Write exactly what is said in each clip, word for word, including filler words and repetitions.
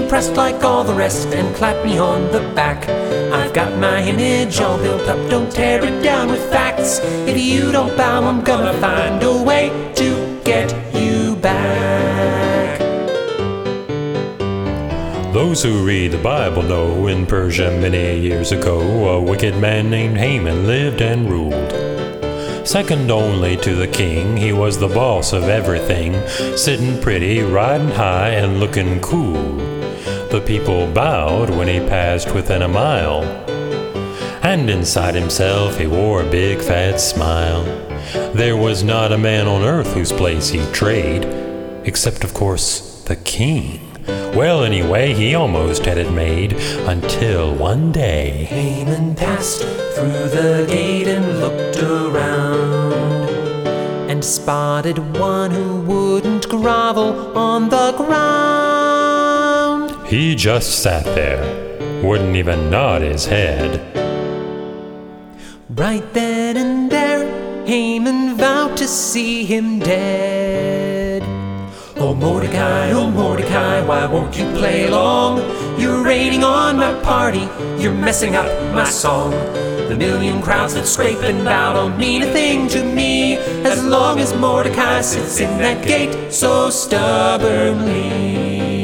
impressed like all the rest and clapped me on the back. I've got my image all built up, don't tear it down with facts. If you don't bow, I'm gonna find a way to get you back. Those who read the Bible know in Persia many years ago, a wicked man named Haman lived and ruled. Second only to the king, he was the boss of everything, sitting pretty, riding high, and looking cool. The people bowed when he passed within a mile, and inside himself he wore a big fat smile. There was not a man on earth whose place he'd trade, except of course the king. Well, anyway, he almost had it made, until one day Haman passed through the gate and looked around, and spotted one who wouldn't grovel on the ground. He just sat there, wouldn't even nod his head. Right then and there, Haman vowed to see him dead. Oh Mordecai, oh Mordecai, why won't you play along? You're raining on my party, you're messing up my song. The million crowds that scrape and bow don't mean a thing to me, as long as Mordecai sits in that gate so stubbornly.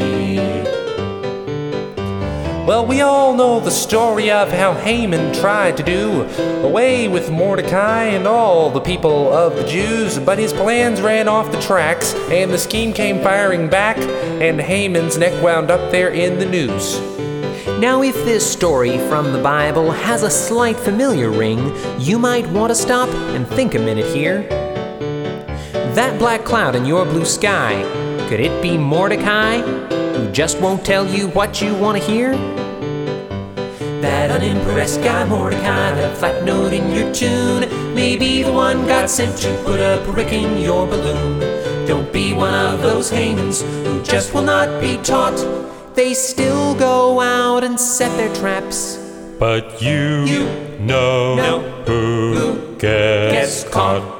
Well, we all know the story of how Haman tried to do away with Mordecai and all the people of the Jews, but his plans ran off the tracks, and the scheme came firing back, and Haman's neck wound up there in the news. Now, if this story from the Bible has a slight familiar ring, you might want to stop and think a minute here. That black cloud in your blue sky, could it be Mordecai, who just won't tell you what you want to hear? That unimpressed guy Mordecai, that flat note in your tune, may be the one God sent to put a brick in your balloon. Don't be one of those Hamans who just will not be taught. They still go out and set their traps. But you, you know, know who, who gets, gets caught. caught.